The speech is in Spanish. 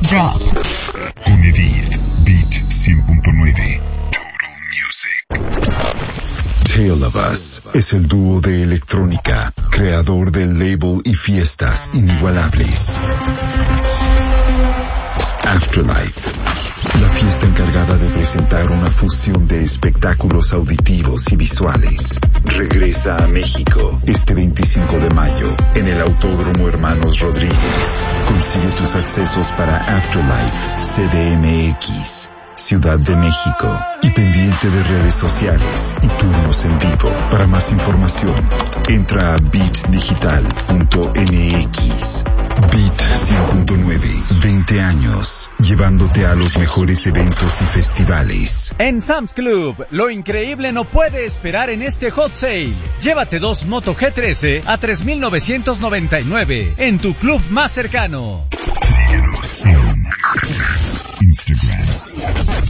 Drop. Con Edith, Beat 100.9. Total Music. Tale of Us es el dúo de electrónica, creador del label y fiestas inigualables. Afterlife, la fiesta encargada de presentar una fusión de espectáculos auditivos y visuales. Regresa a México este 25 de mayo en el Autódromo Hermanos Rodríguez. Consigue tus accesos para Afterlife CDMX, Ciudad de México, y pendiente de redes sociales y turnos en vivo. Para más información, entra a beatdigital.mx. Beat 100.9, 20 años, llevándote a los mejores eventos y festivales. En Sam's Club, lo increíble no puede esperar en este hot sale. Llévate 2 Moto G13 a $3,999 en tu club más cercano.